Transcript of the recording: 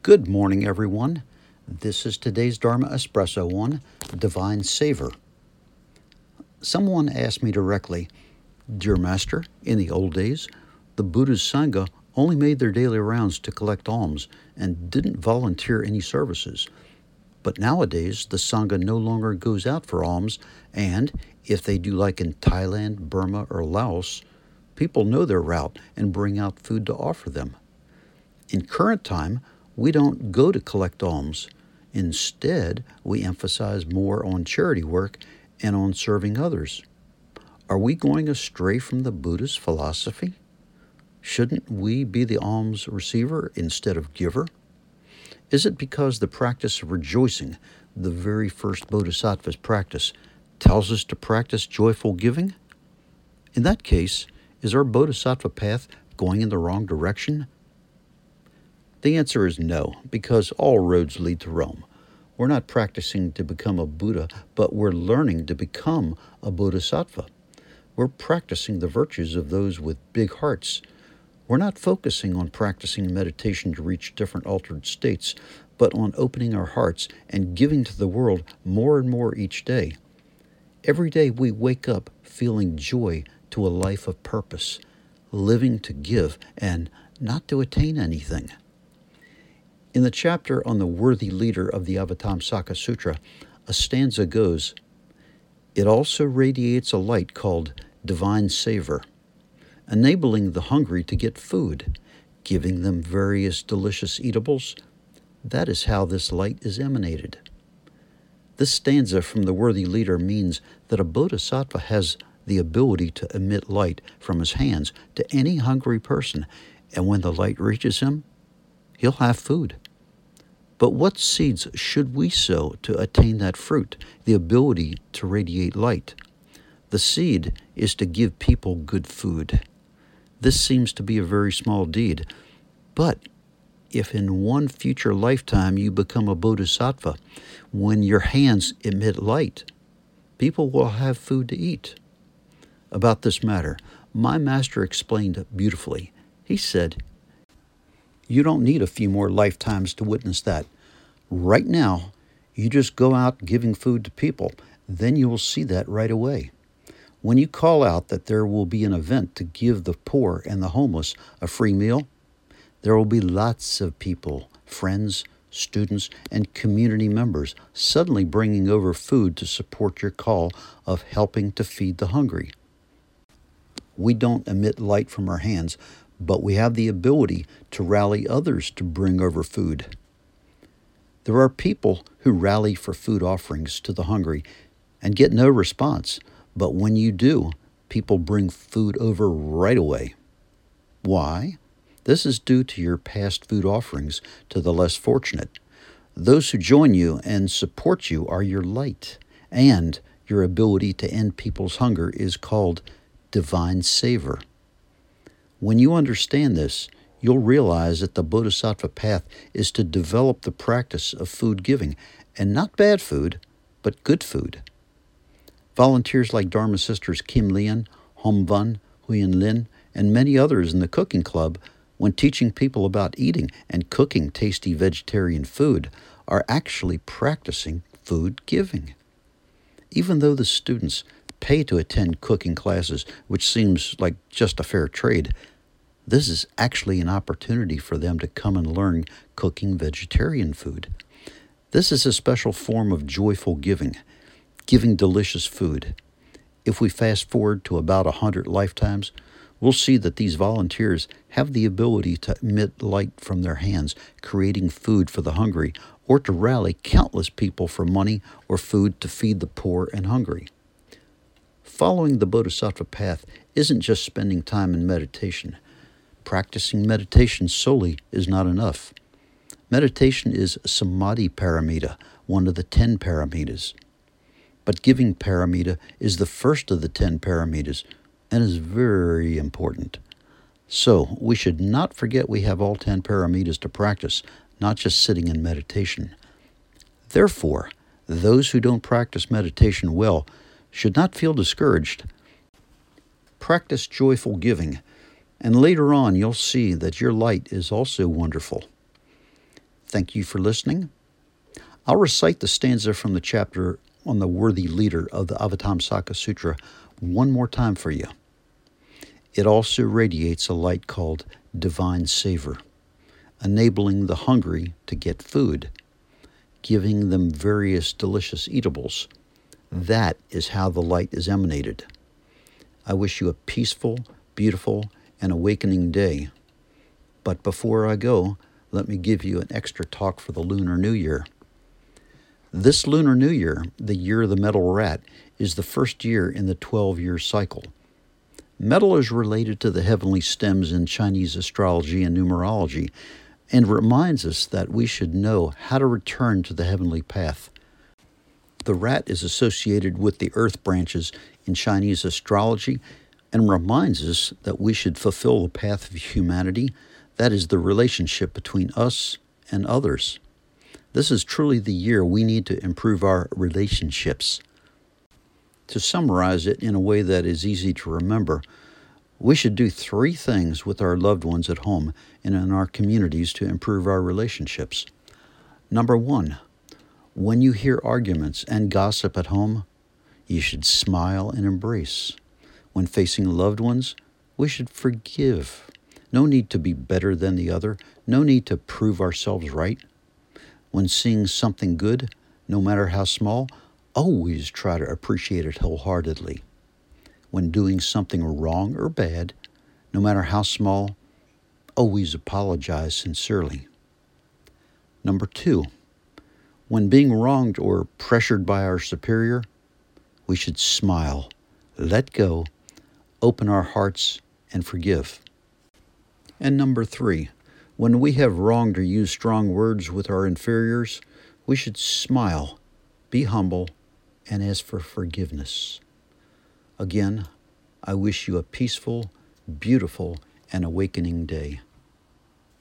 Good morning, everyone. This is today's Dharma Espresso on Divine Savor. Someone asked me directly, "Dear Master, in the old days, the Buddha's Sangha only made their daily rounds to collect alms and didn't volunteer any services. But nowadays, the Sangha no longer goes out for alms, and if they do like in Thailand, Burma, or Laos, people know their route and bring out food to offer them. In current time, we don't go to collect alms. Instead, we emphasize more on charity work and on serving others. Are we going astray from the Buddhist philosophy? Shouldn't we be the alms receiver instead of giver? Is it because the practice of rejoicing, the very first Bodhisattva's practice, tells us to practice joyful giving? In that case, is our Bodhisattva path going in the wrong direction? The answer is no, because all roads lead to Rome. We're not practicing to become a Buddha, but we're learning to become a Bodhisattva. We're practicing the virtues of those with big hearts. We're not focusing on practicing meditation to reach different altered states, but on opening our hearts and giving to the world more and more each day. Every day we wake up feeling joy to a life of purpose, living to give and not to attain anything. In the chapter on the worthy leader of the Avatamsaka Sutra, a stanza goes, "It also radiates a light called divine savor, enabling the hungry to get food, giving them various delicious eatables. That is how this light is emanated." This stanza from the worthy leader means that a bodhisattva has the ability to emit light from his hands to any hungry person, and when the light reaches him, he'll have food. But what seeds should we sow to attain that fruit, the ability to radiate light? The seed is to give people good food. This seems to be a very small deed, but if in one future lifetime you become a bodhisattva, when your hands emit light, people will have food to eat. About this matter, my master explained beautifully. He said, "You don't need a few more lifetimes to witness that. Right now, you just go out giving food to people, then you will see that right away. When you call out that there will be an event to give the poor and the homeless a free meal, there will be lots of people, friends, students, and community members suddenly bringing over food to support your call of helping to feed the hungry. We don't emit light from our hands, but we have the ability to rally others to bring over food. There are people who rally for food offerings to the hungry and get no response, but when you do, people bring food over right away. Why? This is due to your past food offerings to the less fortunate. Those who join you and support you are your light, and your ability to end people's hunger is called divine savor. When you understand this, you'll realize that the Bodhisattva path is to develop the practice of food giving, and not bad food, but good food. Volunteers like Dharma Sisters Kim Lian, Hom Van, Huyen Lin, and many others in the cooking club, when teaching people about eating and cooking tasty vegetarian food, are actually practicing food giving. Even though the students pay to attend cooking classes, which seems like just a fair trade, this is actually an opportunity for them to come and learn cooking vegetarian food. This is a special form of joyful giving, giving delicious food. If we fast forward to about 100 lifetimes, we'll see that these volunteers have the ability to emit light from their hands, creating food for the hungry, or to rally countless people for money or food to feed the poor and hungry. Following the Bodhisattva path isn't just spending time in meditation. Practicing meditation solely is not enough. Meditation is Samadhi Paramita, one of the 10 paramitas. But giving paramita is the first of the 10 paramitas and is very important. So we should not forget we have all 10 paramitas to practice, not just sitting in meditation. Therefore, those who don't practice meditation well should not feel discouraged. Practice joyful giving, and later on you'll see that your light is also wonderful. Thank you for listening. I'll recite the stanza from the chapter on the worthy leader of the Avatamsaka Sutra one more time for you. It also radiates a light called divine savor, enabling the hungry to get food, giving them various delicious eatables. That is how the light is emanated. I wish you a peaceful, beautiful, and awakening day. But before I go, let me give you an extra talk for the Lunar New Year. This Lunar New Year, the year of the metal rat, is the first year in the 12-year cycle. Metal is related to the heavenly stems in Chinese astrology and numerology, and reminds us that we should know how to return to the heavenly path. The rat is associated with the earth branches in Chinese astrology and reminds us that we should fulfill the path of humanity, that is the relationship between us and others. This is truly the year we need to improve our relationships. To summarize it in a way that is easy to remember, we should do 3 things with our loved ones at home and in our communities to improve our relationships. Number 1, when you hear arguments and gossip at home, you should smile and embrace. When facing loved ones, we should forgive. No need to be better than the other. No need to prove ourselves right. When seeing something good, no matter how small, always try to appreciate it wholeheartedly. When doing something wrong or bad, no matter how small, always apologize sincerely. Number 2, when being wronged or pressured by our superior, we should smile, let go, open our hearts, and forgive. And number 3, when we have wronged or used strong words with our inferiors, we should smile, be humble, and ask for forgiveness. Again, I wish you a peaceful, beautiful, and awakening day.